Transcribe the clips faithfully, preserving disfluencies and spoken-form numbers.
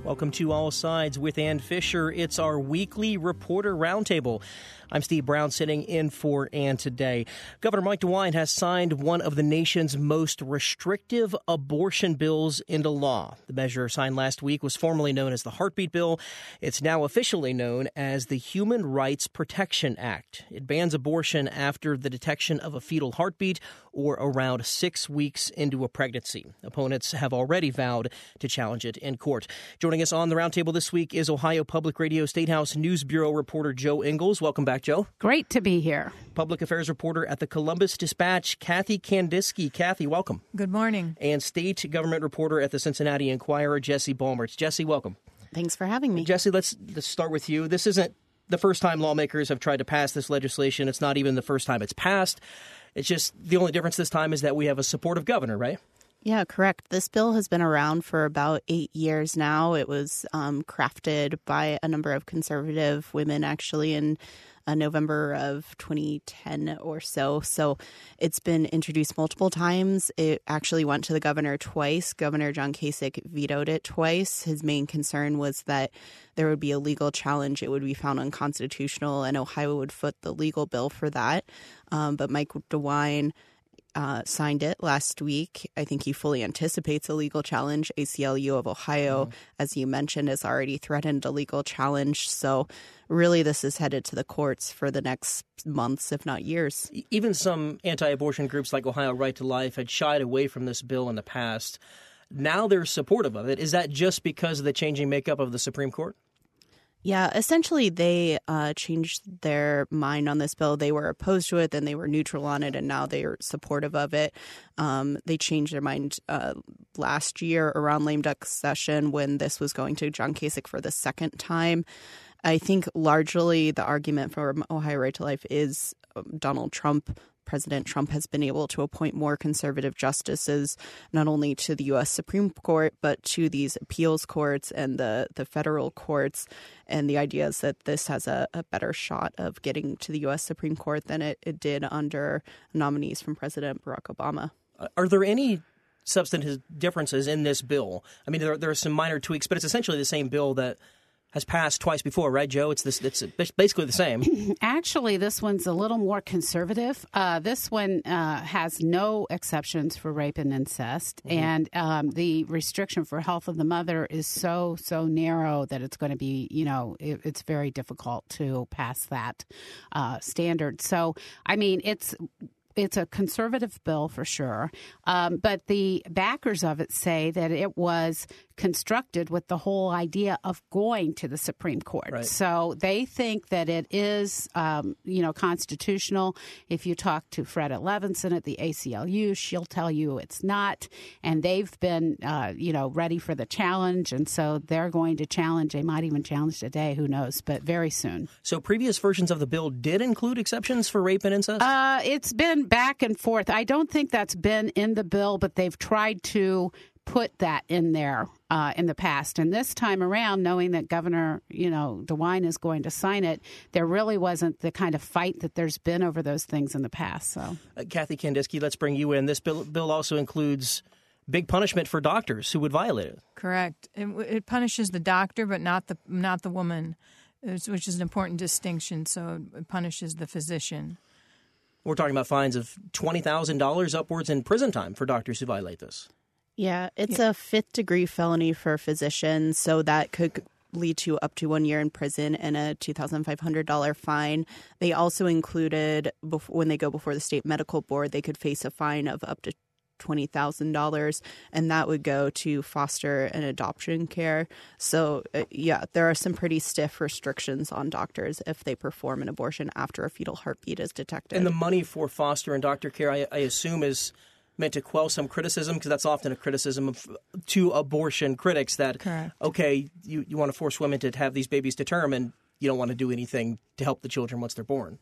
Welcome to All Sides with Ann Fisher. It's our weekly Reporter Roundtable. I'm Steve Brown, sitting in for Ann today. Governor Mike DeWine has signed one of the nation's most restrictive abortion bills into law. The measure signed last week was formerly known as the Heartbeat Bill. It's now officially known as the Human Rights Protection Act. It bans abortion after the detection of a fetal heartbeat or around six weeks into a pregnancy. Opponents have already vowed to challenge it in court. Joining us on the roundtable this week is Ohio Public Radio State House News Bureau reporter Joe Ingles. Welcome back, Joe. Great to be here. Public Affairs reporter at the Columbus Dispatch, Kathy Kandinsky. Kathy, welcome. Good morning. And state government reporter at the Cincinnati Enquirer, Jesse Balmertz. Jesse, welcome. Thanks for having me. Jesse, let's, let's start with you. This isn't the first time lawmakers have tried to pass this legislation. It's not even the first time it's passed. It's just the only difference this time is that we have a supportive governor, right? Yeah, correct. This bill has been around for about eight years now. It was um, crafted by a number of conservative women, actually, in uh, November of twenty ten or so. So it's been introduced multiple times. It actually went to the governor twice. Governor John Kasich vetoed it twice. His main concern was that there would be a legal challenge. It would be found unconstitutional, and Ohio would foot the legal bill for that. Um, but Mike DeWine Uh, signed it last week. I think he fully anticipates a legal challenge. A C L U of Ohio, mm-hmm. as you mentioned, has already threatened a legal challenge. So really this is headed to the courts for the next months, if not years. Even some anti-abortion groups like Ohio Right to Life had shied away from this bill in the past. Now they're supportive of it. Is that just because of the changing makeup of the Supreme Court? Yeah, essentially they uh, changed their mind on this bill. They were opposed to it, then they were neutral on it, and now they are supportive of it. Um, they changed their mind uh, last year around lame duck session when this was going to John Kasich for the second time. I think largely the argument for Ohio Right to Life is Donald Trump. President Trump has been able to appoint more conservative justices, not only to the U S Supreme Court, but to these appeals courts and the, the federal courts. And the idea is that this has a, a better shot of getting to the U S Supreme Court than it, it did under nominees from President Barack Obama. Are there any substantive differences in this bill? I mean, there, there are some minor tweaks, but it's essentially the same bill that has passed twice before, right, Joe? It's this. It's basically the same. Actually, this one's a little more conservative. Uh, this one uh, has no exceptions for rape and incest, mm-hmm. and um, the restriction for health of the mother is so, so narrow that it's going to be, you know, it, it's very difficult to pass that uh, standard. So, I mean, it's... It's a conservative bill for sure, um, but the backers of it say that it was constructed with the whole idea of going to the Supreme Court. Right. So they think that it is, um, you know, constitutional. If you talk to Freda Levinson at the A C L U, she'll tell you it's not. And they've been, uh, you know, ready for the challenge. And so they're going to challenge. They might even challenge today. Who knows? But very soon. So previous versions of the bill did include exceptions for rape and incest? Uh, it's been back and forth. I don't think that's been in the bill, but they've tried to put that in there uh, in the past. And this time around, knowing that Governor, you know, DeWine is going to sign it, there really wasn't the kind of fight that there's been over those things in the past. So, uh, Kathy Kandinsky, let's bring you in. This bill, bill also includes big punishment for doctors who would violate it. Correct. It, it punishes the doctor, but not the not the woman, which is an important distinction. So it punishes the physician. We're talking about fines of twenty thousand dollars upwards in prison time for doctors who violate this. Yeah, it's yeah. a fifth degree felony for physicians, so that could lead to up to one year in prison and a two thousand five hundred dollars fine. They also included, when they go before the state medical board, they could face a fine of up to twenty thousand dollars, and that would go to foster and adoption care. So, uh, yeah, there are some pretty stiff restrictions on doctors if they perform an abortion after a fetal heartbeat is detected. And the money for foster and doctor care, I, I assume, is meant to quell some criticism, because that's often a criticism of, to abortion critics that, Correct. okay, you, you want to force women to have these babies to term, and you don't want to do anything to help the children once they're born.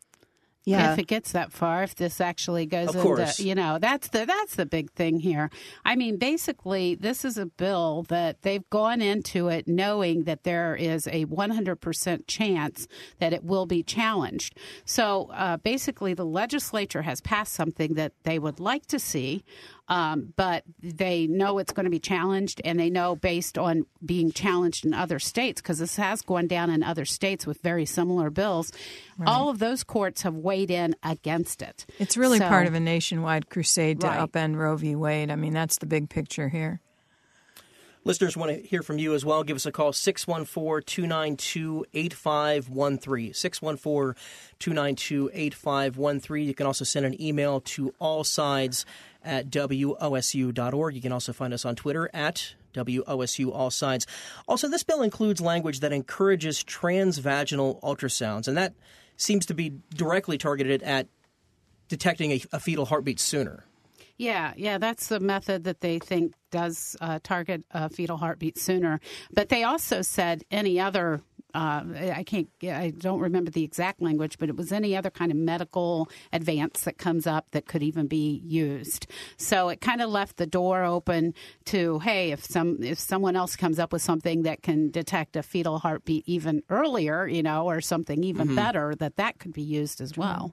Yeah. If it gets that far, if this actually goes Of into, course. you know, that's the that's the big thing here. I mean, basically, this is a bill that they've gone into it knowing that there is a one hundred percent chance that it will be challenged. So uh, basically, the legislature has passed something that they would like to see. Um, but they know it's going to be challenged, and they know based on being challenged in other states, because this has gone down in other states with very similar bills, right. all of those courts have weighed in against it. It's really so, part of a nationwide crusade to right. upend Roe v. Wade. I mean, that's the big picture here. Listeners want to hear from you as well. Give us a call, six one four, two nine two, eight five one three, six one four, two nine two, eight five one three. You can also send an email to allsides at W O S U dot org. You can also find us on Twitter at W O S U All Sides. Also, this bill includes language that encourages transvaginal ultrasounds, and that seems to be directly targeted at detecting a, a fetal heartbeat sooner. Yeah, yeah, that's the method that they think does uh, target a fetal heartbeat sooner. But they also said any other, uh, I can't, I don't remember the exact language, but it was any other kind of medical advance that comes up that could even be used. So it kind of left the door open to, hey, if some if someone else comes up with something that can detect a fetal heartbeat even earlier, you know, or something even mm-hmm. better, that that could be used as well.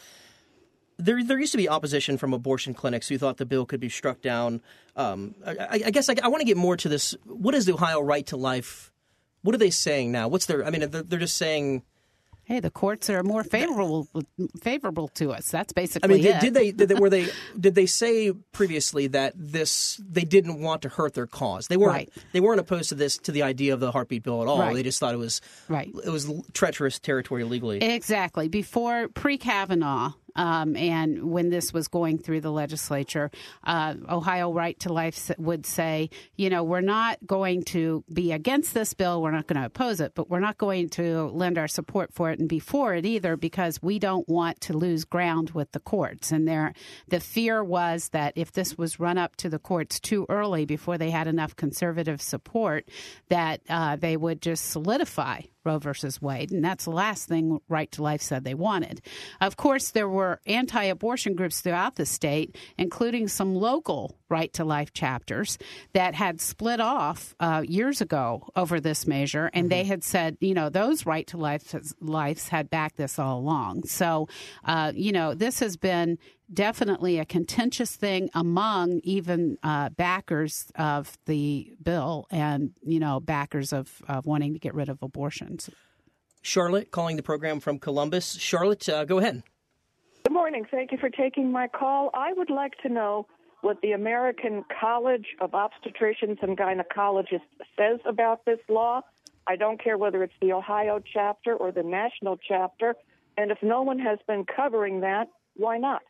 There, there used to be opposition from abortion clinics who thought the bill could be struck down. Um, I, I guess I, I want to get more to this. What is the Ohio Right to Life? What are they saying now? What's their? I mean, they're, they're just saying, hey, the courts are more favorable favorable to us. That's basically. I mean, did, it. did they? Did they? Were they? Did they say previously that this they didn't want to hurt their cause? They weren't. Right. They weren't opposed to this to the idea of the heartbeat bill at all. Right. They just thought it was right. It was treacherous territory legally. Exactly. Before pre-Kavanaugh. Um, and when this was going through the legislature, uh, Ohio Right to Life would say, you know, we're not going to be against this bill. We're not going to oppose it, but we're not going to lend our support for it and be for it either, because we don't want to lose ground with the courts. And there, the fear was that if this was run up to the courts too early before they had enough conservative support, that uh, they would just solidify Roe versus Wade, and that's the last thing Right to Life said they wanted. Of course, there were anti-abortion groups throughout the state, including some local Right to Life chapters that had split off uh, years ago over this measure, and mm-hmm. they had said, you know, those Right to Life lives had backed this all along. So, uh, you know, this has been definitely a contentious thing among even uh, backers of the bill and, you know, backers of, of wanting to get rid of abortions. Charlotte calling the program from Columbus. Charlotte, uh, go ahead. Good morning. Thank you for taking my call. I would like to know what the American College of Obstetricians and Gynecologists says about this law. I don't care whether it's the Ohio chapter or the national chapter. And if no one has been covering that, why not?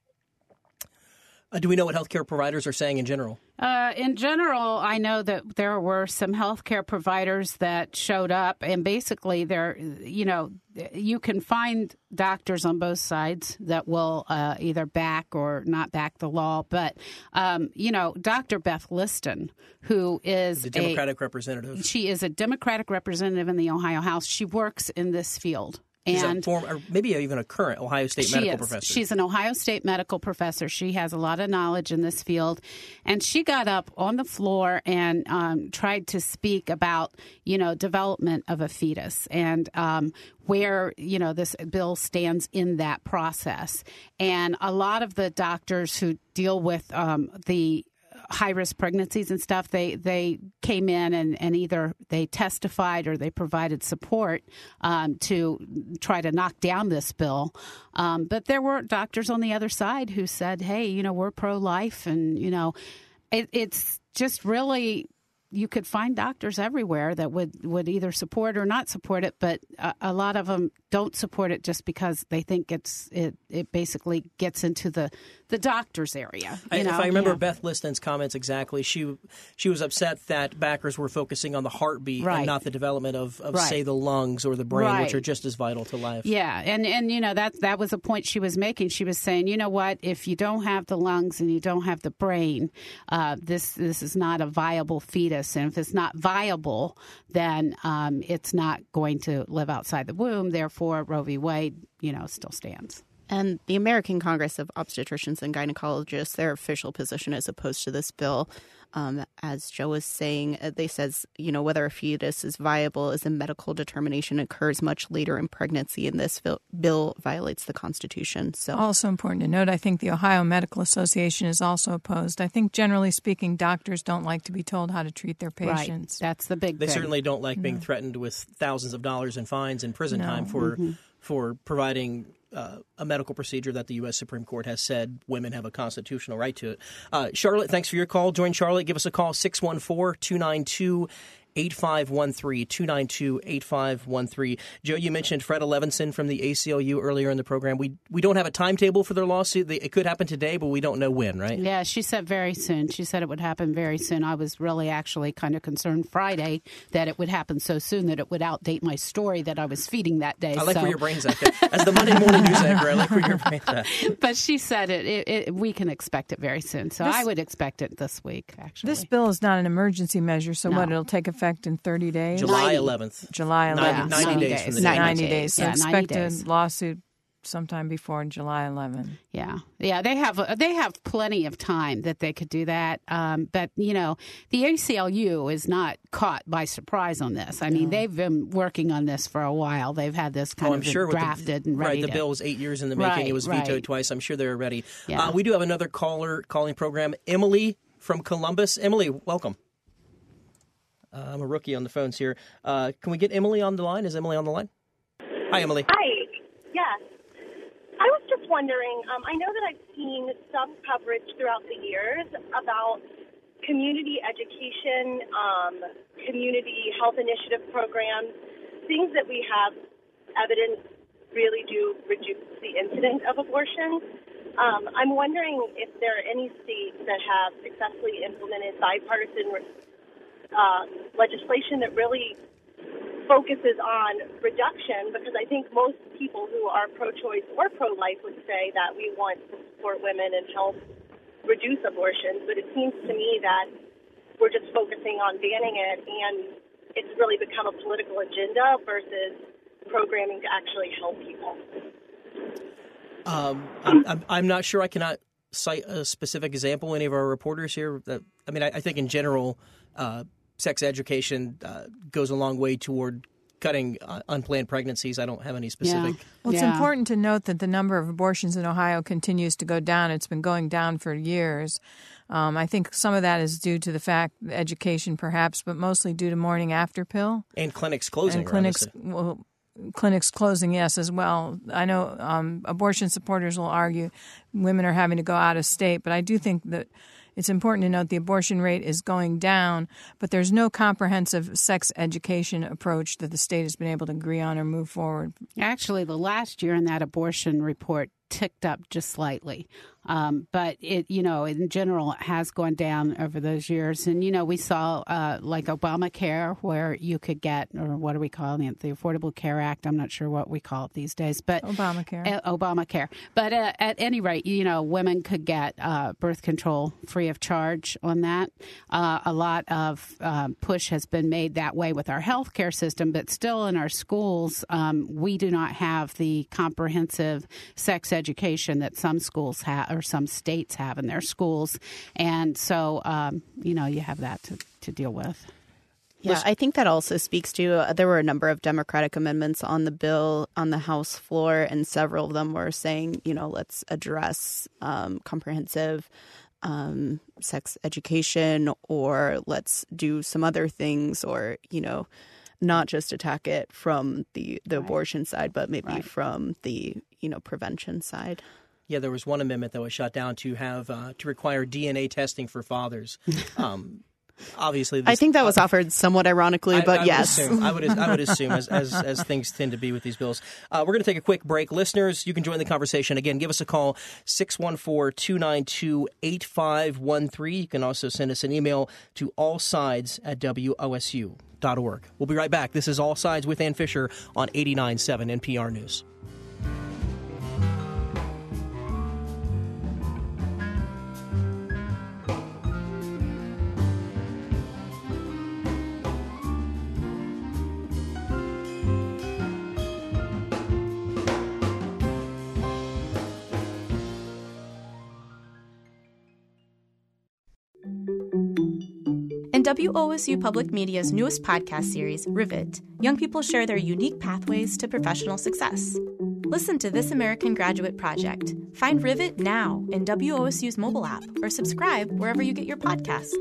Uh, do we know what healthcare providers are saying in general? Uh, in general, I know that there were some healthcare providers that showed up, and basically, there, you know, you can find doctors on both sides that will uh, either back or not back the law. But um, you know, Doctor Beth Liston, who is the Democratic a, representative, she is a Democratic representative in the Ohio House. She works in this field. She's and a form, or maybe even a current Ohio State medical is. professor. She's an Ohio State medical professor. She has a lot of knowledge in this field. And she got up on the floor and um, tried to speak about, you know, development of a fetus and um, where, you know, this bill stands in that process. And a lot of the doctors who deal with um, the high-risk pregnancies and stuff, they they came in and, and either they testified or they provided support um, to try to knock down this bill. Um, but there were doctors on the other side who said, hey, you know, we're pro-life. And, you know, it, it's just really, you could find doctors everywhere that would, would either support or not support it. But a, a lot of them don't support it just because they think it's it, it basically gets into the, the doctor's area. You I, know? If I remember yeah. Beth Liston's comments exactly, she she was upset that backers were focusing on the heartbeat right. and not the development of, of right. say, the lungs or the brain, right. which are just as vital to life. Yeah, and, and you know, that that was a point she was making. She was saying, you know what, if you don't have the lungs and you don't have the brain, uh, this this is not a viable fetus. And if it's not viable, then um, it's not going to live outside the womb. Therefore, Roe v. Wade, you know, still stands. And the American Congress of Obstetricians and Gynecologists, their official position is opposed to this bill. Um, as Joe was saying, they says, you know, whether a fetus is viable is a medical determination occurs much later in pregnancy, and this bill violates the Constitution. So, also important to note, I think the Ohio Medical Association is also opposed. I think generally speaking, doctors don't like to be told how to treat their patients. Right. That's the big They thing. certainly don't like being No. threatened with thousands of dollars in fines and prison No. time for Mm-hmm. for providing uh, a medical procedure that the U S Supreme Court has said women have a constitutional right to it. Uh, Charlotte, thanks for your call. Join Charlotte. Give us a call, six one four, two nine two, eight five one three, two nine two, eight five one three. Joe, you mentioned Freda Levinson from the A C L U earlier in the program. We we don't have a timetable for their lawsuit. They, it could happen today, but we don't know when, right? Yeah, she said very soon. She said it would happen very soon. I was really actually kind of concerned Friday that it would happen so soon that it would outdate my story that I was feeding that day. I like so. where your brain's at. As the Monday morning news anchor, I like where your brain's at. But she said it, it, it. We can expect it very soon. So This- I would expect it this week, actually. This bill is not an emergency measure, so No. what, it'll take effect in thirty days? July ninety. eleventh. July eleventh. ninety, ninety Yeah, days from the ninety day. ninety days. days. So Yeah, ninety expect days. a lawsuit sometime before July eleventh. Yeah, yeah, they have they have plenty of time that they could do that. Um, but you know, the A C L U is not caught by surprise on this. I mean, they've been working on this for a while. They've had this kind Oh, I'm of sure with drafted the, and ready. right. The to, bill was eight years in the making. Right, it was vetoed right. twice. I'm sure they're ready. Yeah. Uh, we do have another caller calling program. Emily from Columbus. Emily, welcome. Uh, I'm a rookie on the phones here. Uh, can we get Emily on the line? Is Emily on the line? Hi, Emily. Hi. Yes. I was just wondering, um, I know that I've seen some coverage throughout the years about community education, um, community health initiative programs, things that we have evidence really do reduce the incidence of abortion. Um, I'm wondering if there are any states that have successfully implemented bipartisan uh, legislation that really focuses on reduction, because I think most people who are pro-choice or pro-life would say that we want to support women and help reduce abortion, but it seems to me that we're just focusing on banning it, and it's really become a political agenda versus programming to actually help people. Um, I'm, I'm, I'm not sure. I cannot cite a specific example. Any of our reporters here. That, I mean, I, I think in general, uh, sex education uh, goes a long way toward cutting uh, unplanned pregnancies. I don't have any specific. Yeah. Well, it's Yeah. important to note that the number of abortions in Ohio continues to go down. It's been going down for years. Um, I think some of that is due to the fact education, perhaps, but mostly due to morning after pill And clinics closing. and around clinics. the city. Well, clinics closing, yes, as well. I know um, abortion supporters will argue women are having to go out of state, but I do think that it's important to note the abortion rate is going down, but there's no comprehensive sex education approach that the state has been able to agree on or move forward. Actually, the last year in that abortion report ticked up just slightly. Um, but it, you know, in general, it has gone down over those years. And, you know, we saw uh, like Obamacare, where you could get, or what are we calling it? The Affordable Care Act. I'm not sure what we call it these days, but Obamacare. Uh, Obamacare. But uh, at any rate, you know, women could get uh, birth control free of charge on that. Uh, a lot of uh, push has been made that way with our healthcare system, but still in our schools, um, we do not have the comprehensive sex education that some schools have or some states have in their schools. And so, um, you know, you have that to, to deal with. Yeah, I think that also speaks to uh, there were a number of Democratic amendments on the bill on the House floor, and several of them were saying, you know, let's address um, comprehensive um, sex education, or let's do some other things, or, you know, not just attack it from the, the Right. abortion side, but maybe Right. from the, you know, prevention side. Yeah, there was one amendment that was shot down to have uh, to require D N A testing for fathers. Um, obviously, this, I think that was offered somewhat ironically, I- but I would yes. assume, I would I would assume as, as as things tend to be with these bills. Uh, we're going to take a quick break. Listeners, you can join the conversation. Again, give us a call, six one four, two nine two, eight five one three. You can also send us an email to allsides at W O S U dot org. We'll be right back. This is All Sides with Ann Fisher on eighty-nine point seven N P R News. W O S U Public Media's newest podcast series, Rivet, young people share their unique pathways to professional success. Listen to This American Graduate Project. Find Rivet now in W O S U's mobile app or subscribe wherever you get your podcasts.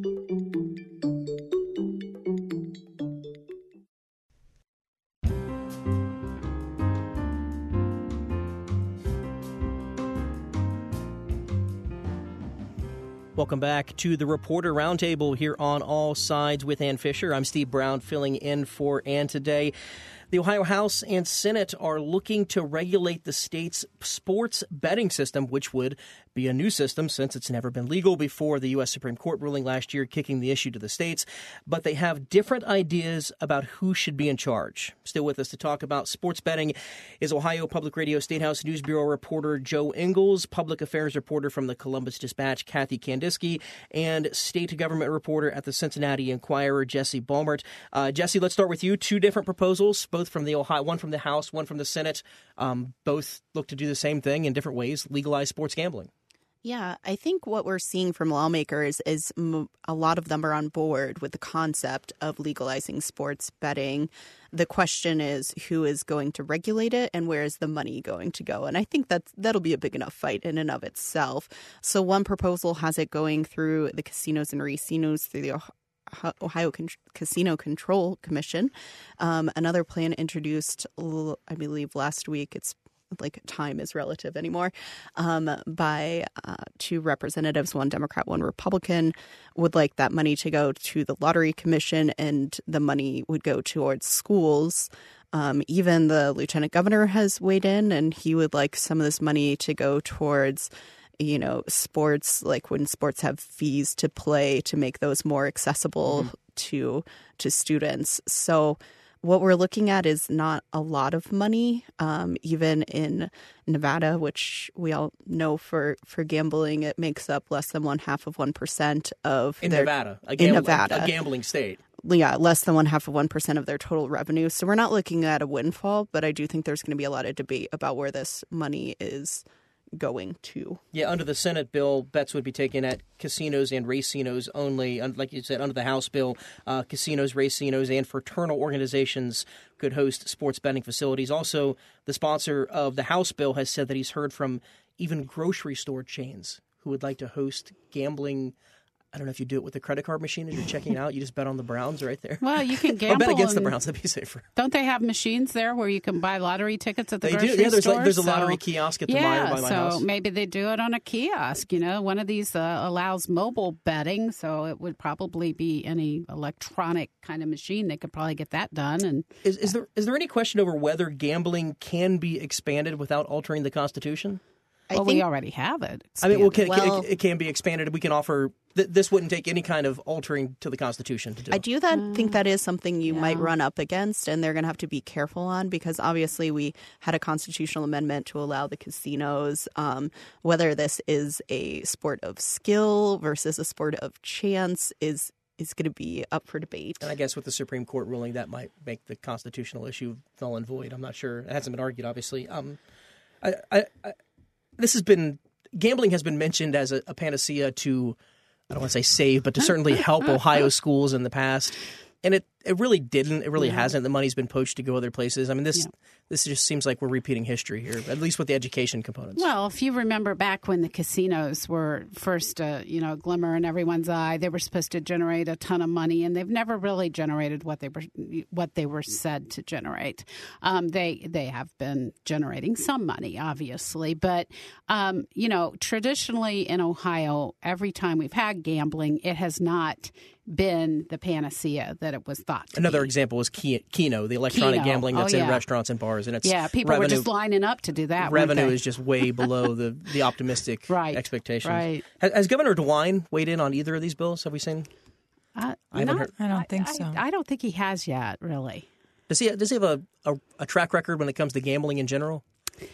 Welcome back to the Reporter Roundtable here on All Sides with Ann Fisher. I'm Steve Brown filling in for Ann today. The Ohio House and Senate are looking to regulate the state's sports betting system, which would be a new system since it's never been legal before the U S Supreme Court ruling last year kicking the issue to the states. But they have different ideas about who should be in charge. Still with us to talk about sports betting is Ohio Public Radio State House News Bureau reporter Joe Ingles, public affairs reporter from the Columbus Dispatch Kathy Kandinsky, and state government reporter at the Cincinnati Enquirer Jesse Balmert. Uh, Jesse, let's start with you. Two different proposals, both from the Ohio, one from the House, one from the Senate. Um, both look to do the same thing in different ways: legalize sports gambling. Yeah, I think what we're seeing from lawmakers is m- a lot of them are on board with the concept of legalizing sports betting. The question is who is going to regulate it and where is the money going to go? And I think that that'll be a big enough fight in and of itself. So one proposal has it going through the casinos and racinos through the Ohio Ohio Con- Casino Control Commission. Um, another plan introduced, I believe, last week. It's like time is relative anymore, um, by uh, two representatives, one Democrat, one Republican, would like that money to go to the Lottery Commission, and the money would go towards schools. Um, even the lieutenant governor has weighed in, and he would like some of this money to go towards, you know, sports, like when sports have fees to play, to make those more accessible mm-hmm. to to students. So what we're looking at is not a lot of money, um, even in Nevada, which we all know for, for gambling, it makes up less than one half of one percent of in their, Nevada, a in gambling, Nevada, a gambling state. Yeah, less than one half of one percent of their total revenue. So we're not looking at a windfall, but I do think there's going to be a lot of debate about where this money is going to. Yeah, under the Senate bill, bets would be taken at casinos and racinos only. Like you said, under the House bill, uh, casinos, racinos, and fraternal organizations could host sports betting facilities. Also, the sponsor of the House bill has said that he's heard from even grocery store chains who would like to host gambling. I don't know if you do it with a credit card machine as you're checking out. You just bet on the Browns right there. Well, you can gamble. Or bet against the and, Browns. That'd be safer. Don't they have machines there where you can buy lottery tickets at the they grocery do. Yeah, there's, store? like, there's a so, lottery kiosk at the yeah, Meijer by my so house. Maybe they do it on a kiosk. You know, one of these uh, allows mobile betting, so it would probably be any electronic kind of machine. They could probably get that done. And is, is there is there any question over whether gambling can be expanded without altering the Constitution? Well, I think, we already have it. I mean, well, can, well it, it can be expanded. We can offer th- this wouldn't take any kind of altering to the Constitution to do. I do that, Mm. think that is something you Yeah. might run up against, and they're going to have to be careful on, because obviously we had a constitutional amendment to allow the casinos, um, whether this is a sport of skill versus a sport of chance is is going to be up for debate. And I guess with the Supreme Court ruling, that might make the constitutional issue null and void. I'm not sure. It hasn't been argued, obviously. Um, I, I, I This has been gambling has been mentioned as a, a panacea to, I don't want to say save, but to certainly help Ohio schools in the past. And it, it really didn't. It really yeah. hasn't. The money's been poached to go other places. I mean, this yeah. this just seems like we're repeating history here, at least with the education components. Well, if you remember back when the casinos were first, uh, you know, glimmer in everyone's eye, they were supposed to generate a ton of money, and they've never really generated what they were what they were said to generate. Um, they they have been generating some money, obviously, but um, you know, traditionally in Ohio, every time we've had gambling, it has not been the panacea that it was thought to Another be. example is Keno, the electronic Keno. gambling that's oh, yeah. in restaurants and bars. And it's yeah, people revenue, were just lining up to do that. Revenue weren't they? is just way below the, the optimistic right, expectations. Right. Has, has Governor DeWine weighed in on either of these bills? Have we seen? Uh, I haven't not, heard. I don't think I, so. I, I don't think he has yet, really. Does he, does he have a, a, a track record when it comes to gambling in general?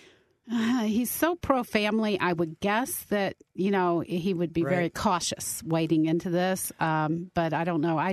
Uh, he's so pro-family. I would guess that, you know, he would be Right. very cautious wading into this. Um, but I don't know. I don't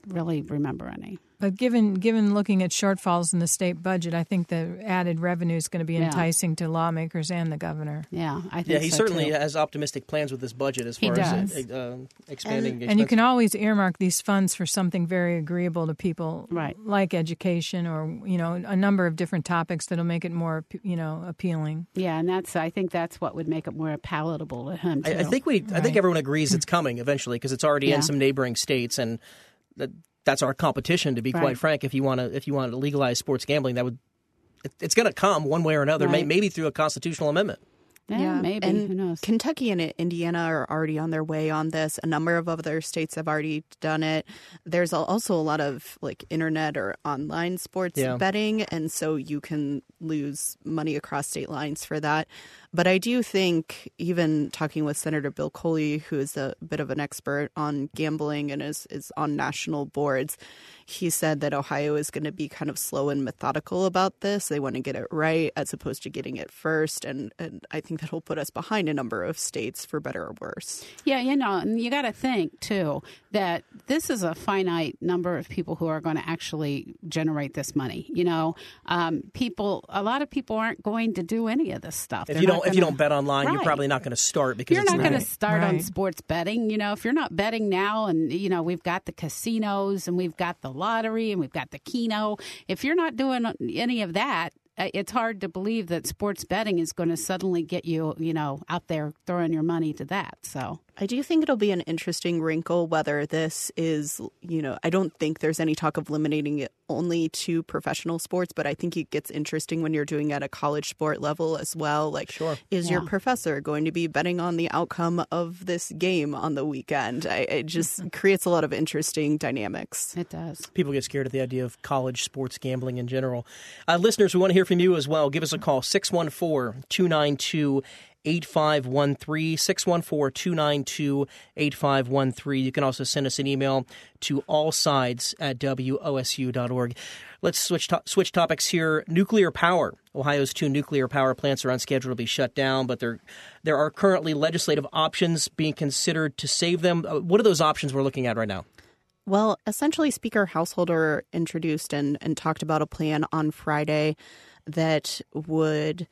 really remember any. But given given looking at shortfalls in the state budget, I think the added revenue is going to be Yeah. enticing to lawmakers and the governor. Yeah, I think Yeah, he so, certainly too. has optimistic plans with this budget as He far as does. uh, expanding. And you can always earmark these funds for something very agreeable to people, Right. like education or, you know, a number of different topics that'll make it more, you know, appealing. Yeah, and that's I think that's what would make it more palatable to him, too. I, I think we. I think everyone agrees it's coming eventually because it's already Yeah. in some neighboring states, and that, that's our competition. To be Right. quite frank, if you want to, if you want to legalize sports gambling, that would. It, it's going to come one way or another, may, Right. maybe through a constitutional amendment. Yeah, maybe. And Who knows? Kentucky and Indiana are already on their way on this. A number of other states have already done it. There's al- also a lot of like internet or online sports Yeah. betting, and so you can lose money across state lines for that. But I do think, even talking with Senator Bill Coley, who is a bit of an expert on gambling and is, is on national boards, he said that Ohio is going to be kind of slow and methodical about this. They want to get it right as opposed to getting it first. And, and I think that'll put us behind a number of states for better or worse. Yeah, you know, and you got to think, too, that this is a finite number of people who are going to actually generate this money. You know, um, people, a lot of people aren't going to do any of this stuff. If They're you not don't, if you gonna- don't bet online, you're Right. probably not going to start because You're it's not legal. going to start on Right. sports betting. You know, if you're not betting now, and you know we've got the casinos and we've got the lottery and we've got the Keno. If you're not doing any of that, uh, it's hard to believe that sports betting is going to suddenly get you, you know, out there throwing your money to that. So I do think it'll be an interesting wrinkle whether this is, you know, I don't think there's any talk of limiting it only to professional sports, but I think it gets interesting when you're doing at a college sport level as well. Like, Sure. is your Yeah. professor going to be betting on the outcome of this game on the weekend? I, it just creates a lot of interesting dynamics. it does. People get scared at the idea of college sports gambling in general. Uh, listeners, we want to hear from you as well. Give us a call, six one four, two nine two, eight five one three, six one four, two nine two, eight five one three. You can also send us an email to allsides at W O S U dot org. Let's switch to- switch topics here. Nuclear power. Ohio's two nuclear power plants are on schedule to be shut down, but there there are currently legislative options being considered to save them. Uh, what are those options we're looking at right now? Well, essentially, Speaker Householder introduced and, and talked about a plan on Friday that would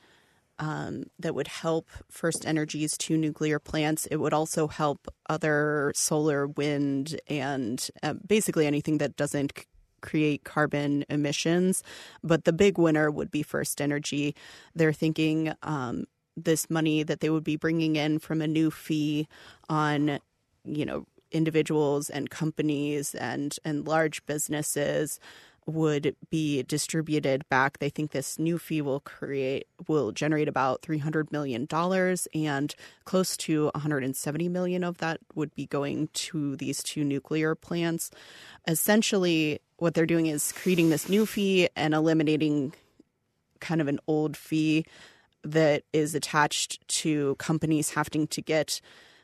um, that would help First Energy's two nuclear plants. It would also help other solar, wind, and uh, basically anything that doesn't c- create carbon emissions. But the big winner would be First Energy. They're thinking um, this money that they would be bringing in from a new fee on, you know, individuals and companies and, and large businesses would be distributed back. They think this new fee will create will generate about three hundred million dollars, and close to one hundred seventy million dollars of that would be going to these two nuclear plants. Essentially, what they're doing is creating this new fee and eliminating kind of an old fee that is attached to companies having to get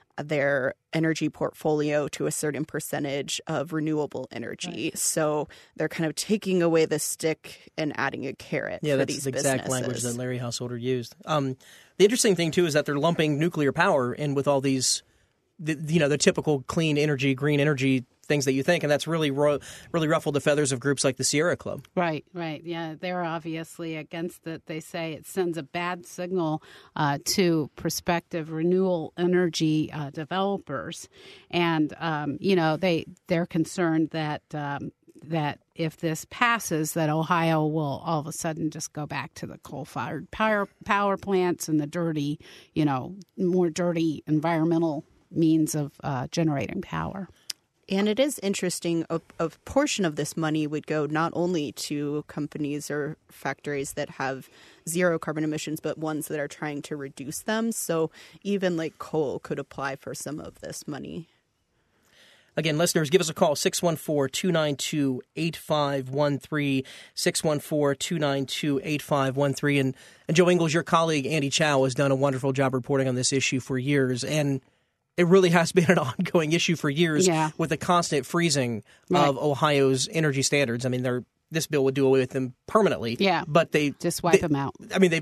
their energy portfolio to a certain percentage of renewable energy. Right. So they're kind of taking away the stick and adding a carrot yeah, for that's these the exact businesses. language that Larry Householder used. Um, the interesting thing, too, is that they're lumping nuclear power in with all these, the, you know, the typical clean energy, green energy things that you think, and that's really ro- really ruffled the feathers of groups like the Sierra Club. Right, right. Yeah, they're obviously against it. They say it sends a bad signal uh, to prospective renewable energy uh, developers, and um, you know they they're concerned that um, that if this passes, that Ohio will all of a sudden just go back to the coal-fired power power plants and the dirty, you know, more dirty environmental means of uh, generating power. And it is interesting, a, a portion of this money would go not only to companies or factories that have zero carbon emissions, but ones that are trying to reduce them. So even like coal could apply for some of this money. Again, listeners, give us a call, six one four, two nine two, eight five one three, six one four, two nine two, eight five one three. And, and Joe Ingles, your colleague, Andy Chow, has done a wonderful job reporting on this issue for years. And it really has been an ongoing issue for years yeah. with the constant freezing right. of Ohio's energy standards. I mean, they're, this bill would do away with them permanently. Yeah, but they just wipe they, them out. I mean, they've been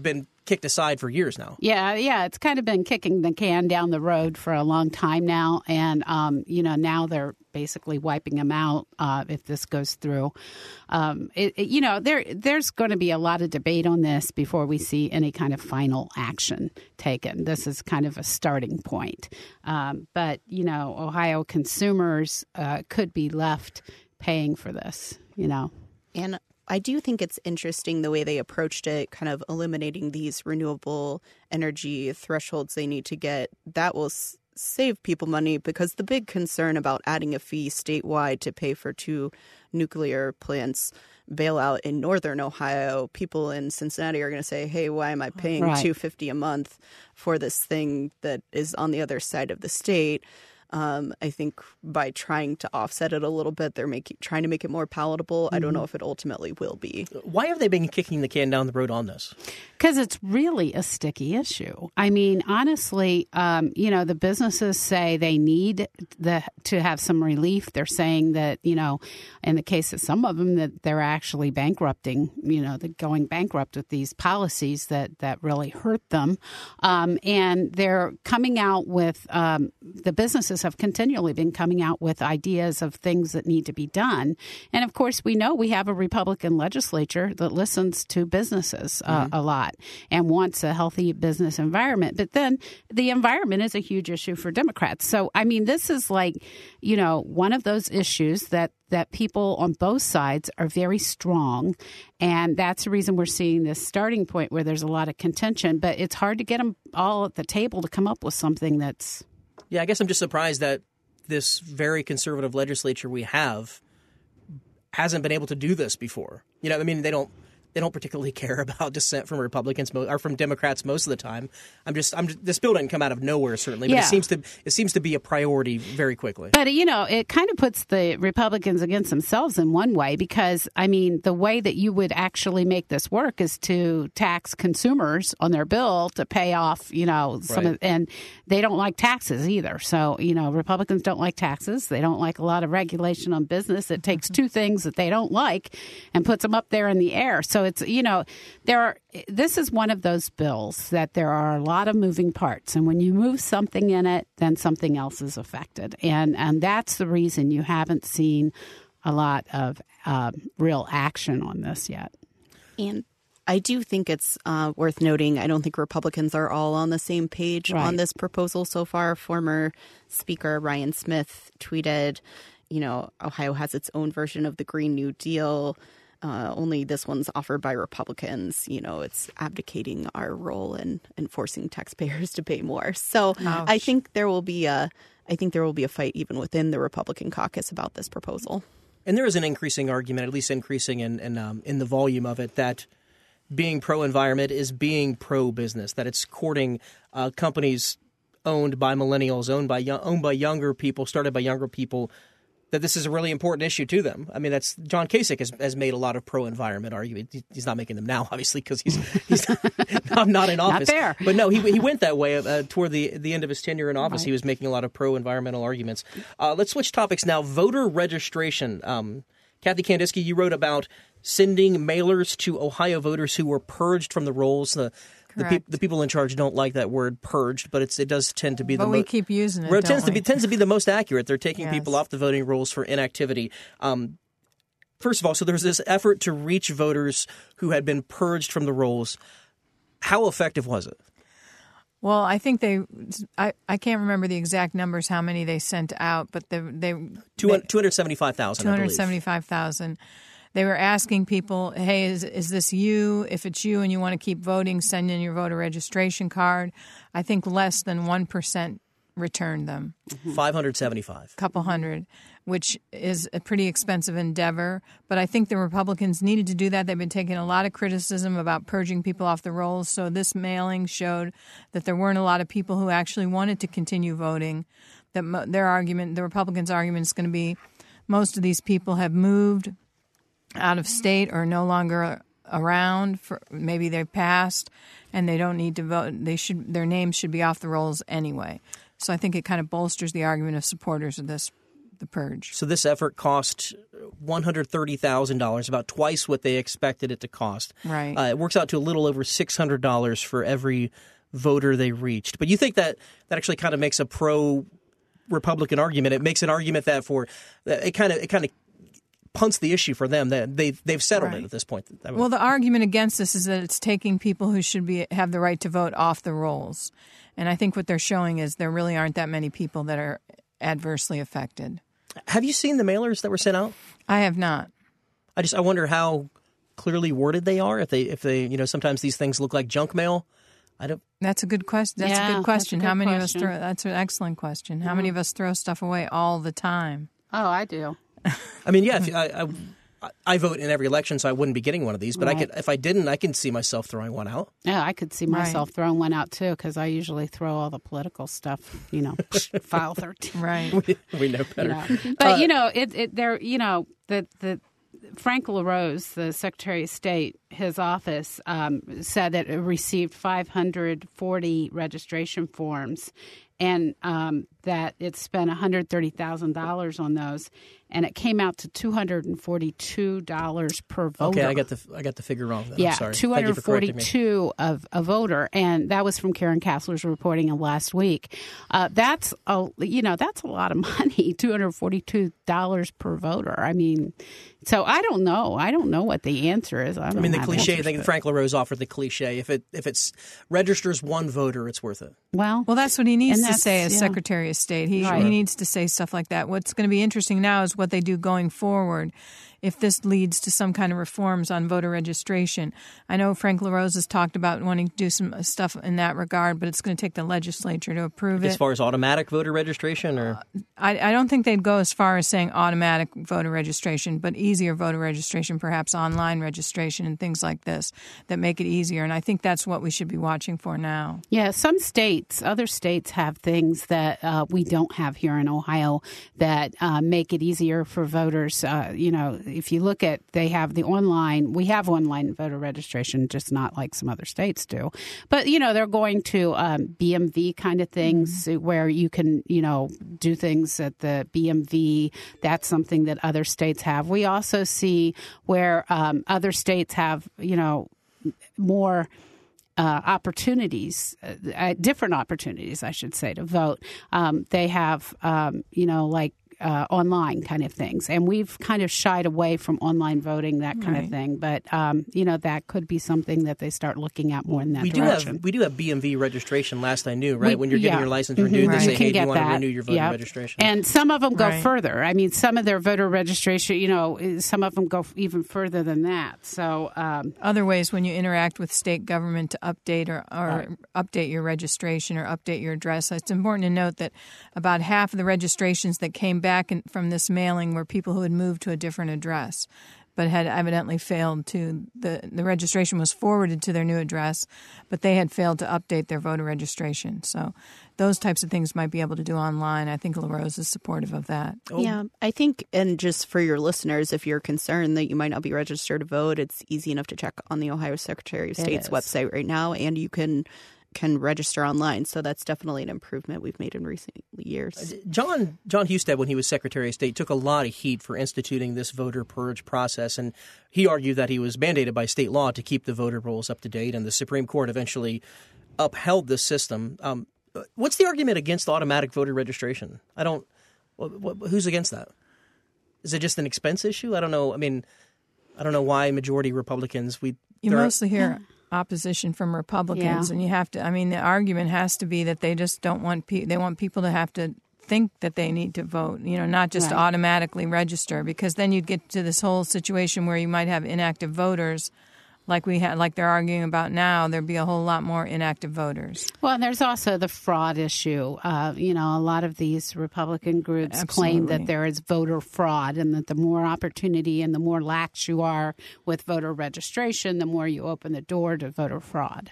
kicked aside for years now. Yeah, yeah, it's kind of been kicking the can down the road for a long time now, and um, you know now they're basically wiping them out uh, if this goes through. Um, it, it, you know, there there's going to be a lot of debate on this before we see any kind of final action taken. This is kind of a starting point, um, but you know, Ohio consumers uh, could be left paying for this. You know, and I do think it's interesting the way they approached it, kind of eliminating these renewable energy thresholds they need to get. That will s- save people money, because the big concern about adding a fee statewide to pay for two nuclear plants bailout in northern Ohio, people in Cincinnati are going to say, hey, why am I paying right. two hundred fifty dollars a month for this thing that is on the other side of the state? Um, I think by trying to offset it a little bit, they're making trying to make it more palatable. Mm-hmm. I don't know if it ultimately will be. Why have they been kicking the can down the road on this? Because it's really a sticky issue. I mean, honestly, um, you know, the businesses say they need the to have some relief. They're saying that, you know, in the case of some of them, that they're actually bankrupting, you know, they're going bankrupt with these policies that, that really hurt them. Um, and they're coming out with um, the businesses have continually been coming out with ideas of things that need to be done. And of course, we know we have a Republican legislature that listens to businesses uh, mm-hmm. a lot and wants a healthy business environment. But then the environment is a huge issue for Democrats. So, I mean, this is like, you know, one of those issues that that people on both sides are very strong. And that's the reason we're seeing this starting point where there's a lot of contention. But it's hard to get them all at the table to come up with something that's... Yeah, I guess I'm just surprised that this very conservative legislature we have hasn't been able to do this before. You know, I mean, they don't they don't particularly care about dissent from Republicans or from Democrats most of the time. I'm just, I'm just, this bill didn't come out of nowhere, certainly, but yeah. it seems to it seems to be a priority very quickly. But, you know, it kind of puts the Republicans against themselves in one way, because, I mean, the way that you would actually make this work is to tax consumers on their bill to pay off, you know, some right. of, and they don't like taxes either. So, you know, Republicans don't like taxes. They don't like a lot of regulation on business. It takes two things that they don't like and puts them up there in the air. So it's, you know, there are, this is one of those bills that there are a lot of moving parts. And when you move something in it, then something else is affected. And and that's the reason you haven't seen a lot of uh, real action on this yet. And I do think it's uh, worth noting, I don't think Republicans are all on the same page right. on this proposal so far. Former Speaker Ryan Smith tweeted, you know, Ohio has its own version of the Green New Deal. Uh, only this one's offered by Republicans. You know, it's abdicating our role in, in forcing taxpayers to pay more. So Ouch. I think there will be a, I think there will be a fight even within the Republican caucus about this proposal. And there is an increasing argument, at least increasing in in, um, in the volume of it, that being pro-environment is being pro-business, that it's courting uh, companies owned by millennials, owned by owned by younger people, started by younger people, that this is a really important issue to them. I mean, that's John Kasich has, has made a lot of pro-environment argument. He's not making them now, obviously, because he's he's not, not in office. Not there. But no, he he went that way uh, toward the the end of his tenure in office. Right. He was making a lot of pro-environmental arguments. Uh, let's switch topics now. Voter registration. Um, Kathy Kandinsky, you wrote about sending mailers to Ohio voters who were purged from the rolls. The The, pe- the people in charge don't like that word "purged," but it's it does tend to be but the we most. keep using it. Well, it don't tends we? to be tends to be the most accurate. They're taking Yes. people off the voting rolls for inactivity. Um, first of all, so there's this effort to reach voters who had been purged from the rolls. How effective was it? Well, I think they. I, I can't remember the exact numbers how many they sent out, but they they two hundred seventy-five thousand. two hundred seventy-five thousand. They were asking people, hey, is is this you? If it's you and you want to keep voting, send in your voter registration card. I think less than one percent returned them. five hundred seventy-five. A couple hundred, which is a pretty expensive endeavor. But I think the Republicans needed to do that. They've been taking a lot of criticism about purging people off the rolls. So this mailing showed that there weren't a lot of people who actually wanted to continue voting. That mo- their argument, the Republicans' argument is going to be most of these people have moved out of state or no longer around. For maybe they passed and they don't need to vote. They should their names should be off the rolls anyway. So I think it kind of bolsters the argument of supporters of this the purge. So this effort cost one hundred thirty thousand dollars, about twice what they expected it to cost. Right. Uh, it works out to a little over six hundred dollars for every voter they reached. But you think that that actually kind of makes a pro-Republican argument. It makes an argument that for it kind of it kind of punts the issue for them. That they've they've settled Right. it at this point. Well, the argument against this is that it's taking people who should be have the right to vote off the rolls. And I think what they're showing is there really aren't that many people that are adversely affected. Have you seen the mailers that were sent out? I have not. I just I wonder how clearly worded they are. If they if they you know sometimes these things look like junk mail. I don't. That's a good question. That's Yeah, a good question. that's a How good many question. of us throw? That's an excellent question. How many of us throw stuff away all the time? Oh, I do. I mean, yeah. If, I, I I vote in every election, so I wouldn't be getting one of these. But Right. I could if I didn't, I can see myself throwing one out. Yeah, I could see myself throwing one out too because I usually throw all the political stuff, you know, file thirteen. Right. We know You better. know. But you know, it, it there, you know, the the Frank LaRose, the Secretary of State, his office um, said that it received five hundred forty registration forms, and um, that it spent one hundred thirty thousand dollars on those, and it came out to two hundred forty-two dollars per voter. Okay, I got the I got the figure wrong. Then. Yeah, I'm sorry. two Thank you hundred for correcting me. forty-two of a voter, and that was from Karen Kassler's reporting of last week. Uh, that's a you know that's a lot of money, two hundred forty-two dollars per voter. I mean, so I don't know. I don't know what the answer is. I, don't I mean, the have cliche answers thing. to it. Frank LaRose offered the cliche: if it if it's registers one voter, it's worth it. Well, Well, that's what he needs And to that's- say as yeah. Secretary of State. He, Right. he needs to say stuff like that. What's going to be interesting now is what they do going forward if this leads to some kind of reforms on voter registration. I know Frank LaRose has talked about wanting to do some stuff in that regard, but it's going to take the legislature to approve As it. far as automatic voter registration, or I, I don't think they'd go as far as saying automatic voter registration, but easier voter registration, perhaps online registration and things like this that make it easier. And I think that's what we should be watching for now. yeah, some states, other states have things that uh, we don't have here in Ohio that uh, make it easier for voters. Uh, you know, if you look at, they have the online, we have online voter registration, just not like some other states do. But, you know, they're going to um, B M V kind of things mm-hmm. where you can, you know, do things at the B M V. That's something that other states have. We also see where um, other states have, you know, more Uh, opportunities, uh, different opportunities, I should say, to vote. Um, they have, um, you know, like uh, online kind of things. And we've kind of shied away from online voting, that kind Right. of thing. But, um, you know, that could be something that they start looking at more in that we do direction. have we do have B M V registration. Last I knew, right? We- when you're getting yeah. your license Mhm. renewed, Right. they You say, can "Hey, do get you want that. to renew your voter Yep. registration?" And some of them go Right. further. I mean, some of their voter registration, you know, some of them go even further than that. So, um, Other ways when you interact with state government to update or, or update your registration or update your address. It's important to note that about half of the registrations that came back in, from this mailing were people who had moved to a different address but had evidently failed to the the registration was forwarded to their new address, but they had failed to update their voter registration. So those types of things might be able to do online. I think LaRose is supportive of that. Oh. Yeah, I think, and just for your listeners, if you're concerned that you might not be registered to vote, it's easy enough to check on the Ohio Secretary of It State's is. website right now, and you can can register online. So that's definitely an improvement we've made in recent years. John John Husted, when he was Secretary of State, took a lot of heat for instituting this voter purge process, and he argued that he was mandated by state law to keep the voter rolls up to date, and the Supreme Court eventually upheld this system. Um, what's the argument against automatic voter registration? I don't. Wh- wh- who's against that? Is it just an expense issue? I don't know. I mean, I don't know why majority Republicans we You there are- mostly hear opposition from Republicans, Yeah. and you have to. I mean, the argument has to be that they just don't want pe- they want people to have to think that they need to vote. You know, not just Right. automatically register, because then you'd get to this whole situation where you might have inactive voters, like we had, like they're arguing about now. There'd be a whole lot more inactive voters. well, and there's also the fraud issue. Uh, you know, a lot of these Republican groups claim Absolutely. that there is voter fraud and that the more opportunity and the more lax you are with voter registration, the more you open the door to voter fraud.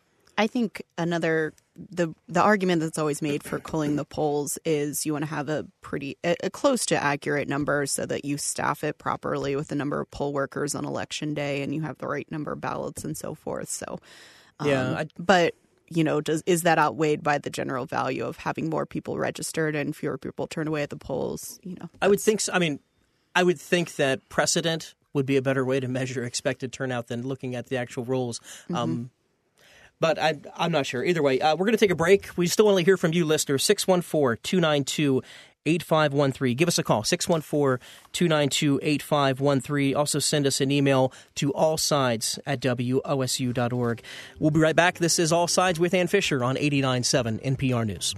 I think another the the argument that's always made for culling the polls is you want to have a pretty a, a close to accurate number so that you staff it properly with the number of poll workers on election day and you have the right number of ballots and so forth. So, um, Yeah, I- but you know, does is that outweighed by the general value of having more people registered and fewer people turn away at the polls? You know, I would think so. I mean, I would think that precedent would be a better way to measure expected turnout than looking at the actual rolls. Mm-hmm. Um, but I, I'm not sure. Either way, uh, we're going to take a break. We still want to hear from you, listeners. six one four, two nine two, eight five one three. Give us a call, six one four, two nine two, eight five one three. Also send us an email to allsides at W O S U dot org. We'll be right back. This is All Sides with Ann Fisher on eighty-nine point seven N P R News.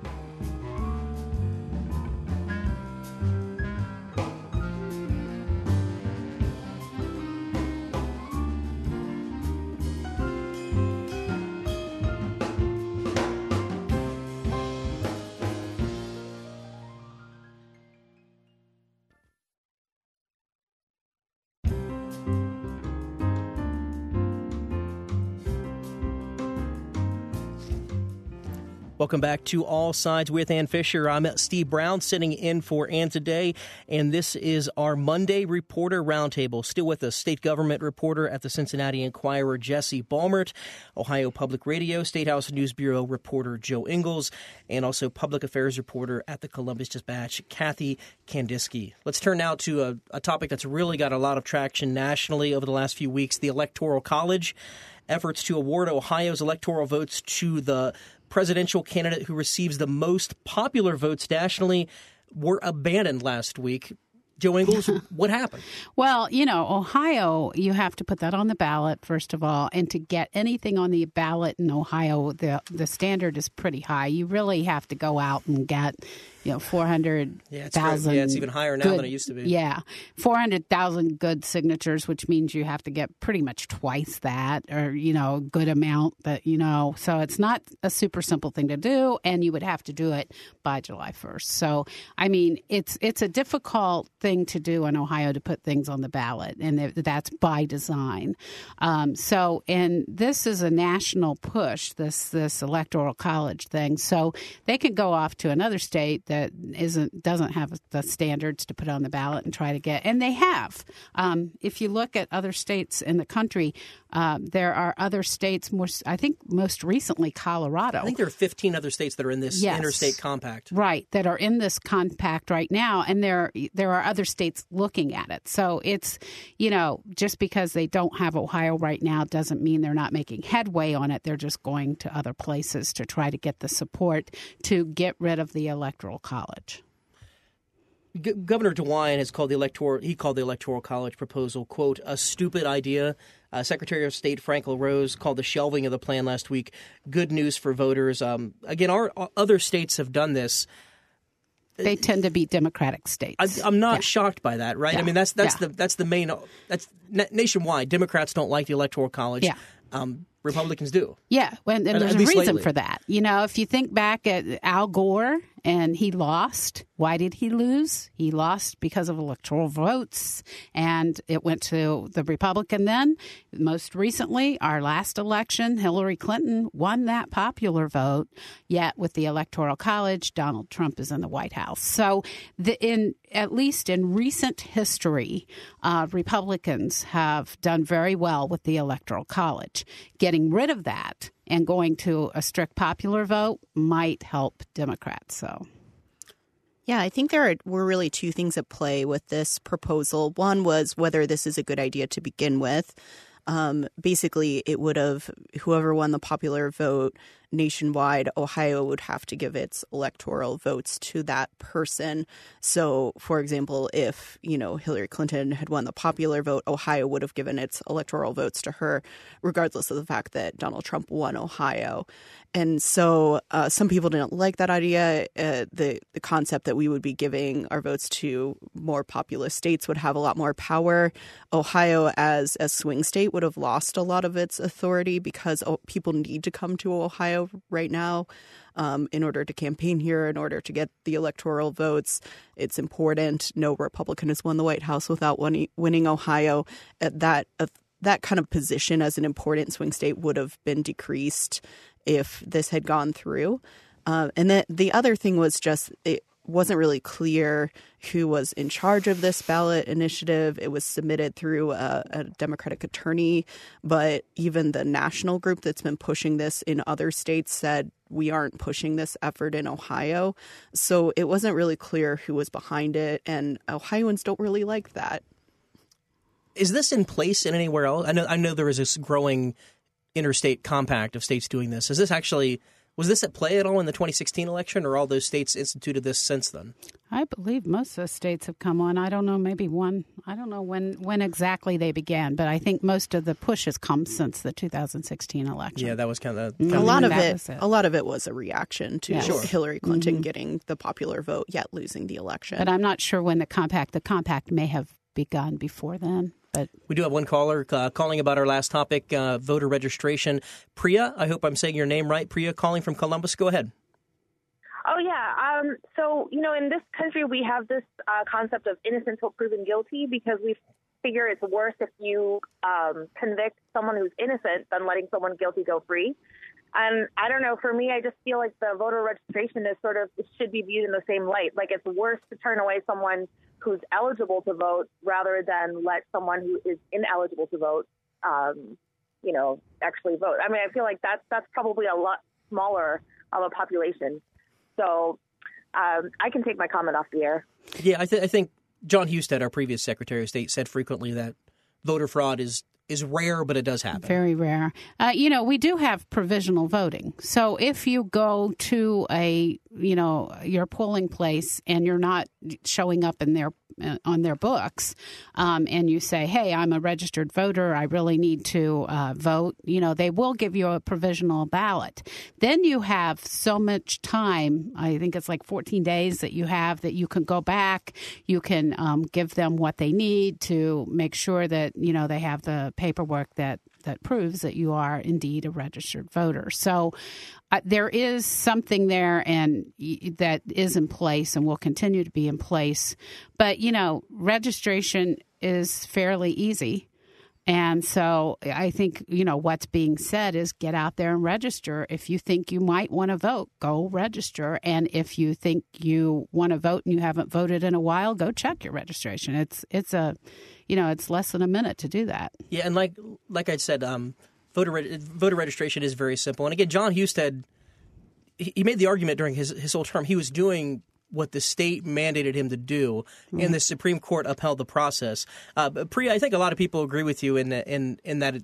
Welcome back to All Sides with Ann Fisher. I'm Steve Brown sitting in for Ann today, and this is our Monday Reporter Roundtable. Still with us, state government reporter at the Cincinnati Enquirer, Jesse Balmert, Ohio Public Radio, State House News Bureau reporter Joe Ingles, and also public affairs reporter at the Columbus Dispatch, Kathy Kandinsky. Let's turn now to a, a topic that's really got a lot of traction nationally over the last few weeks, the Electoral College. Efforts to award Ohio's electoral votes to the presidential candidate who receives the most popular votes nationally were abandoned last week. Joe Ingles, what happened? Well, you know, Ohio, you have to put that on the ballot, first of all. And to get anything on the ballot in Ohio, the the standard is pretty high. You really have to go out and get, you know, four hundred thousand. Yeah, it's even higher now good, than it used to be. Yeah, four hundred thousand good signatures, which means you have to get pretty much twice that, or, you know, a good amount that, you know. So it's not a super simple thing to do, and you would have to do it by July first. So, I mean, it's it's a difficult thing to do in Ohio to put things on the ballot, and that's by design. Um, so, and this is a national push, this this electoral college thing. So they could go off to another state that isn't doesn't have the standards to put on the ballot and try to get, and they have. Um, if you look at other states in the country, um, there are other states. More, I think, most recently Colorado. I think there are fifteen other states that are in this yes. interstate compact, right? That are in this compact right now, and there there are other states looking at it. So it's, you know, just because they don't have Ohio right now doesn't mean they're not making headway on it. They're just going to other places to try to get the support to get rid of the electoral college. G- Governor DeWine has called the electoral he called the electoral college proposal, quote, a stupid idea. Uh, Secretary of State Frank LaRose called the shelving of the plan last week good news for voters. Um, again, our, our other states have done this. They tend to be Democratic states. I, I'm not yeah. shocked by that, right? Yeah. I mean, that's that's yeah. the that's the main that's na- nationwide. Democrats don't like the Electoral College. Yeah. Um, Republicans do. Yeah, and, and At- there's at a least reason lately. for that. You know, if you think back at Al Gore and he lost, why did he lose? He lost because of electoral votes, and it went to the Republican then. Most recently, our last election, Hillary Clinton won that popular vote, yet with the Electoral College, Donald Trump is in the White House. So the, in at least in recent history, uh, Republicans have done very well with the Electoral College. Getting rid of that and going to a strict popular vote might help Democrats. So, yeah, I think there are, were really two things at play with this proposal. One was whether this is a good idea to begin with. Um, basically, it would have whoever won the popular vote nationwide, Ohio would have to give its electoral votes to that person. So, for example, if, you know, Hillary Clinton had won the popular vote, Ohio would have given its electoral votes to her, regardless of the fact that Donald Trump won Ohio. And so uh, some people didn't like that idea. Uh, the, the concept that we would be giving our votes to more populous states would have a lot more power. Ohio, as a swing state, would have lost a lot of its authority because oh, people need to come to Ohio right now um, in order to campaign here, in order to get the electoral votes. It's important. No Republican has won the White House without winning, winning Ohio. At that uh, that kind of position as an important swing state would have been decreased if this had gone through. Uh, and then the other thing was just it, wasn't really clear who was in charge of this ballot initiative. It was submitted through a, a Democratic attorney, but even the national group that's been pushing this in other states said we aren't pushing this effort in Ohio. So it wasn't really clear who was behind it, and Ohioans don't really like that. Is this in place in anywhere else? I know I know there is this growing interstate compact of states doing this. Is this actually was this at play at all in the twenty sixteen election, or all those states instituted this since then? I believe most of the states have come on. I don't know, maybe one. I don't know when, when exactly they began, but I think most of the push has come since the two thousand sixteen election. Yeah, that was kind of a lot of it, it. A lot of it was a reaction to yes. Hillary Clinton mm-hmm. getting the popular vote, yet losing the election. But I'm not sure when the compact. The compact may have begun before then. But we do have one caller uh, calling about our last topic, uh, voter registration. Priya, I hope I'm saying your name right. Priya, calling from Columbus. Go ahead. Oh, yeah. Um, so, you know, in this country, we have this uh, concept of innocent until proven guilty because we figure it's worse if you um, convict someone who's innocent than letting someone guilty go free. And I don't know, for me, I just feel like the voter registration is sort of, it should be viewed in the same light. Like it's worse to turn away someone who's eligible to vote rather than let someone who is ineligible to vote, um, you know, actually vote. I mean, I feel like that's, that's probably a lot smaller of a population. So um, I can take my comment off the air. Yeah, I, th- I think John Husted, our previous Secretary of State, said frequently that voter fraud is is rare, but it does happen. Very rare. Uh, you know, we do have provisional voting. So if you go to a, you know, your polling place and you're not showing up in their uh, on their books, um, and you say, hey, I'm a registered voter, I really need to uh, vote, you know, they will give you a provisional ballot. Then you have so much time, I think it's like fourteen days that you have that you can go back, you can um, give them what they need to make sure that, you know, they have the paperwork that, that proves that you are indeed a registered voter. So uh, there is something there and y- that is in place and will continue to be in place. But, you know, registration is fairly easy. And so I think, you know, what's being said is get out there and register. If you think you might want to vote, go register. And if you think you want to vote and you haven't voted in a while, go check your registration. It's it's a, you know, it's less than a minute to do that. Yeah, and like like I said, um, voter re- voter registration is very simple. And again, John Husted, he, he made the argument during his his whole term. He was doing what the state mandated him to do, mm-hmm. and the Supreme Court upheld the process. Uh, Priya, I think a lot of people agree with you in that, in, in that it,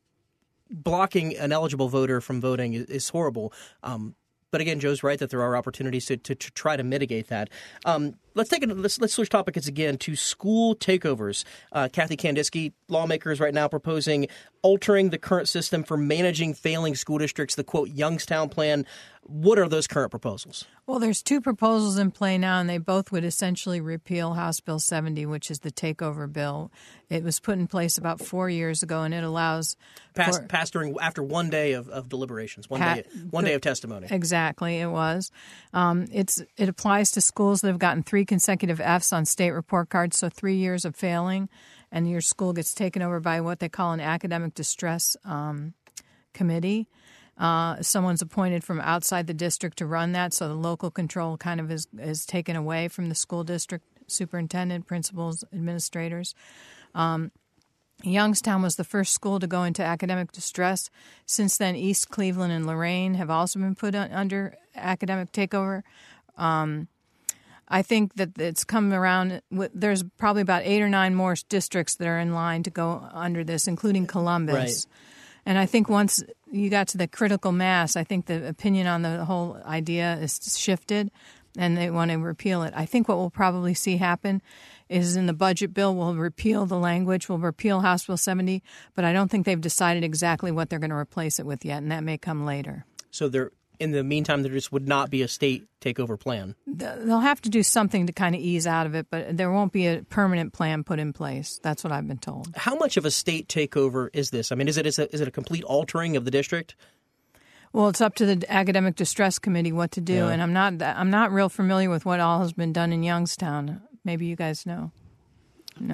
blocking an eligible voter from voting is, is horrible. Um, but again, Joe's right that there are opportunities to, to, to try to mitigate that. Um, let's take it. Let's, let's switch topics again to school takeovers. Uh, Kathy Kandinsky, lawmakers right now proposing altering the current system for managing failing school districts, the quote Youngstown plan. What are those current proposals? Well, there's two proposals in play now, and they both would essentially repeal House Bill seventy, which is the takeover bill. It was put in place about four years ago, and it allows passed, for, passed during after one day of, of deliberations, one pa- day one day of testimony. Exactly, it was. Um, it's it applies to schools that have gotten three consecutive Fs on state report cards, so three years of failing, and your school gets taken over by what they call an academic distress um, committee. Uh, someone's appointed from outside the district to run that, so the local control kind of is, is taken away from the school district superintendent, principals, administrators. Um, Youngstown was the first school to go into academic distress. Since then, East Cleveland and Lorain have also been put on, under academic takeover. Um, I think that it's come around. There's probably about eight or nine more districts that are in line to go under this, including Columbus. Right. And I think once you got to the critical mass, I think the opinion on the whole idea is shifted, and they want to repeal it. I think what we'll probably see happen is in the budget bill, we'll repeal the language, we'll repeal House Bill seventy, but I don't think they've decided exactly what they're going to replace it with yet, and that may come later. So there, in the meantime, there just would not be a state takeover plan. They'll have to do something to kind of ease out of it, but there won't be a permanent plan put in place. That's what I've been told. How much of a state takeover is this? I mean, is it is, a, is it a complete altering of the district? Well, it's up to the academic distress committee what to do, yeah. and I'm not I'm not real familiar with what all has been done in Youngstown. Maybe you guys know. No.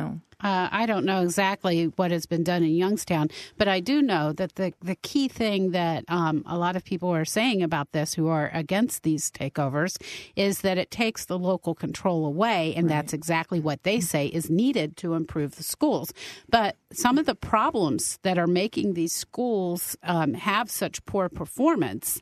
Uh, I don't know exactly what has been done in Youngstown, but I do know that the, the key thing that um, a lot of people are saying about this who are against these takeovers is that it takes the local control away, and right. that's exactly what they say is needed to improve the schools. But some of the problems that are making these schools um, have such poor performance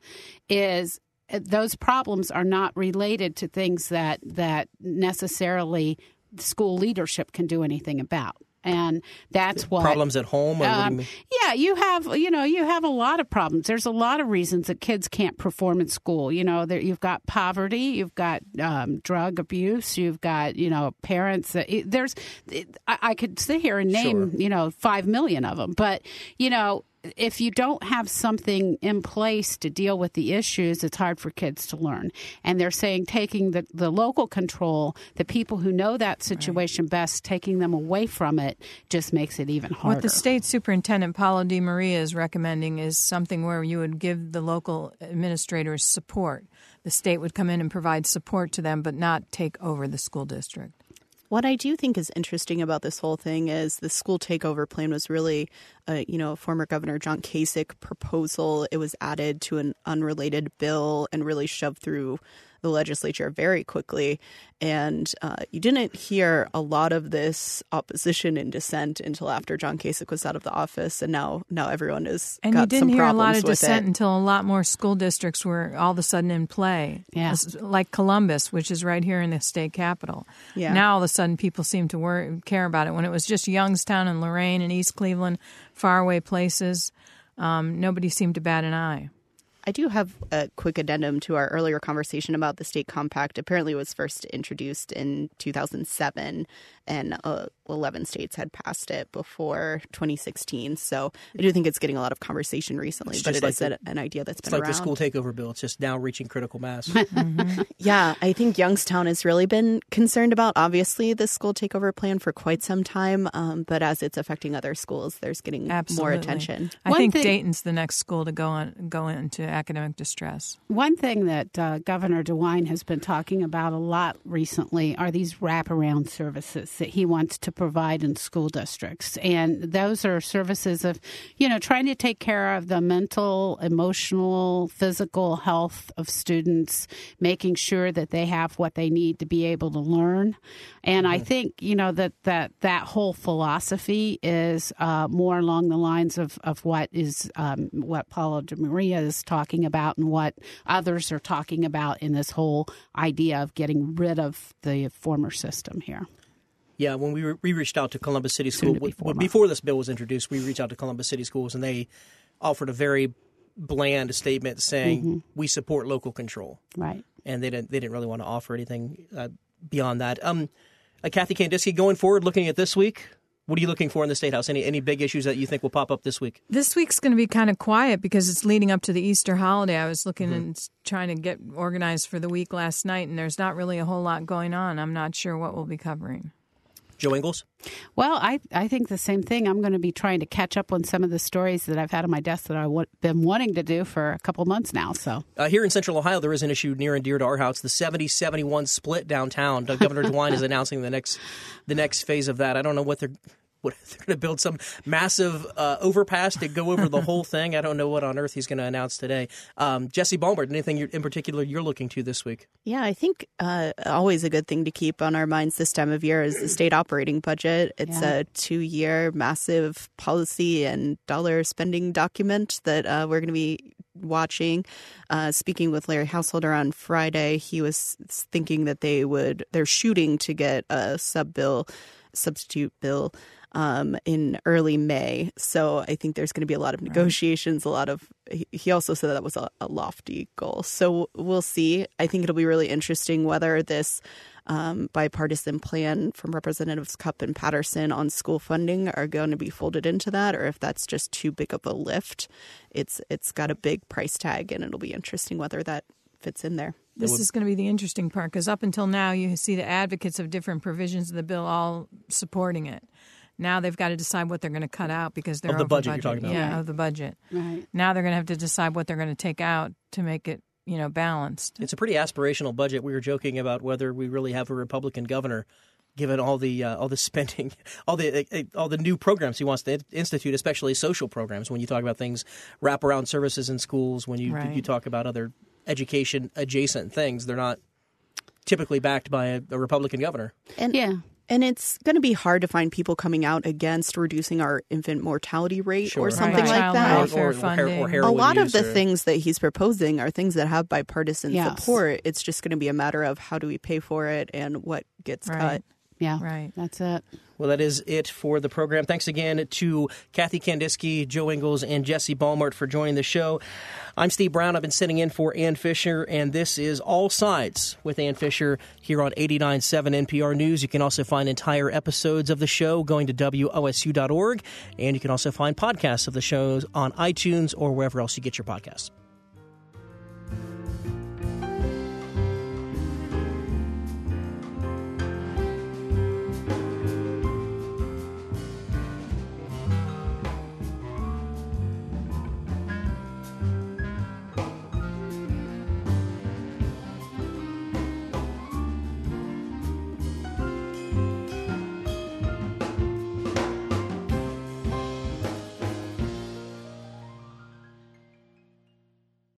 is those problems are not related to things that that necessarily school leadership can do anything about. And that's what problems at home. Or um, what do you mean? Yeah, you have you know you have a lot of problems. There's a lot of reasons that kids can't perform in school. You know, there, you've got poverty, you've got um, drug abuse, you've got you know parents. That, there's I, I could sit here and name Sure. you know five million of them, but you know. If you don't have something in place to deal with the issues, it's hard for kids to learn. And they're saying taking the, the local control, the people who know that situation right. best, taking them away from it just makes it even harder. What the state superintendent, Paulo Di Maria, is recommending is something where you would give the local administrators support. The state would come in and provide support to them, but not take over the school district. What I do think is interesting about this whole thing is the school takeover plan was really, uh, you know, former Governor John Kasich proposal. It was added to an unrelated bill and really shoved through the legislature very quickly. And uh, you didn't hear a lot of this opposition and dissent until after John Kasich was out of the office. And now now everyone is and got you didn't some hear a lot of with dissent it. until a lot more school districts were all of a sudden in play. Yeah. Like Columbus, which is right here in the state capital. Yeah. Now all of a sudden people seem to worry, care about it. When it was just Youngstown and Lorain and East Cleveland, faraway places, um, nobody seemed to bat an eye. I do have a quick addendum to our earlier conversation about the state compact. Apparently it was first introduced in two thousand seven, and uh, eleven states had passed it before twenty sixteen. So I do think it's getting a lot of conversation recently, It's but it like is the, an idea that's it's been like around. the school takeover bill. It's just now reaching critical mass. Mm-hmm. Yeah, I think Youngstown has really been concerned about, obviously, the school takeover plan for quite some time. Um, but as it's affecting other schools, there's getting Absolutely. more attention. I One think thing- Dayton's the next school to go on go into academic distress. One thing that uh, Governor DeWine has been talking about a lot recently are these wraparound services that he wants to provide in school districts. And those are services of, you know, trying to take care of the mental, emotional, physical health of students, making sure that they have what they need to be able to learn. And mm-hmm. I think, you know, that that, that whole philosophy is uh, more along the lines of, of what is um, what Paulo Di Maria is talking about and what others are talking about in this whole idea of getting rid of the former system here. Yeah, when we, re- we reached out to Columbus City School, be w- before this bill was introduced, we reached out to Columbus City Schools, and they offered a very bland statement saying, mm-hmm. we support local control. Right. And they didn't they didn't really want to offer anything uh, beyond that. Um, uh, Kathy Kandisky, going forward, looking at this week, what are you looking for in the State House? Any any big issues that you think will pop up this week? This week's going to be kind of quiet because it's leading up to the Easter holiday. I was looking mm-hmm. and trying to get organized for the week last night, and there's not really a whole lot going on. I'm not sure what we'll be covering. Joe Ingles? Well, I, I think the same thing. I'm going to be trying to catch up on some of the stories that I've had on my desk that I've w- been wanting to do for a couple months now. So uh, here in Central Ohio, there is an issue near and dear to our house, the seventy seventy-one split downtown. Uh, Governor DeWine is announcing the next the next phase of that. I don't know what they're what they're going to build some massive uh, overpass to go over the whole thing. I don't know what on earth he's going to announce today. Um, Jesse Balmert, anything you're, in particular you're looking to this week? Yeah, I think uh, always a good thing to keep on our minds this time of year is the state operating budget. It's yeah. a two-year massive policy and dollar spending document that uh, we're going to be watching. Uh, speaking with Larry Householder on Friday, he was thinking that they would, they're shooting to get a sub bill, substitute bill um, in early May. So I think there's going to be a lot of negotiations, a lot of, he also said that was a, a lofty goal. So we'll see. I think it'll be really interesting whether this um, bipartisan plan from Representatives Cupp and Patterson on school funding are going to be folded into that, or if that's just too big of a lift. It's It's got a big price tag, and it'll be interesting whether that fits in there. This is going to be the interesting part, because up until now, you see the advocates of different provisions of the bill all supporting it. Now they've got to decide what they're going to cut out because they're of the over budget, budget. You're talking about. Yeah, Right. of the budget. right. Now they're going to have to decide what they're going to take out to make it, you know, balanced. It's a pretty aspirational budget. We were joking about whether we really have a Republican governor given all the uh, all the spending, all the uh, all the new programs he wants to institute, especially social programs. When you talk about things, wraparound services in schools, when you Right. you talk about other education adjacent things, they're not typically backed by a, a Republican governor. And, Yeah. And it's going to be hard to find people coming out against reducing our infant mortality rate Sure. or something Right. like Child that. welfare Or- or funding. her- or A heroin lot of use the or- things that he's proposing are things that have bipartisan Yes. support. It's just going to be a matter of how do we pay for it and what gets Right. cut. Yeah. Right. That's it. Well, that is it for the program. Thanks again to Kathy Kandinsky, Joe Ingles, and Jesse Balmert for joining the show. I'm Steve Brown. I've been sitting in for Ann Fisher, and this is All Sides with Ann Fisher here on eighty-nine point seven N P R News. You can also find entire episodes of the show going to W O S U dot org, and you can also find podcasts of the shows on iTunes or wherever else you get your podcasts.